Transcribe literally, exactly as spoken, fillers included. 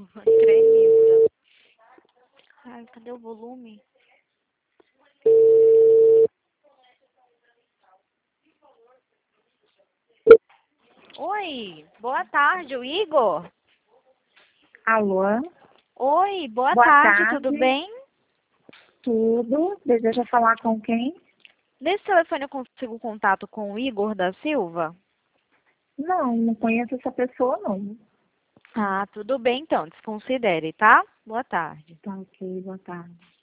Tremida. Ai, cadê o volume? Oi, boa tarde, o Igor. Alô? Oi, boa, Boa tarde, tarde. tudo bem? Tudo? Deseja falar com quem? Nesse telefone eu consigo contato com o Igor da Silva? Não, não conheço essa pessoa, não. Ah, tudo bem então, desconsidere, tá? Boa tarde. Tá ok, boa tarde.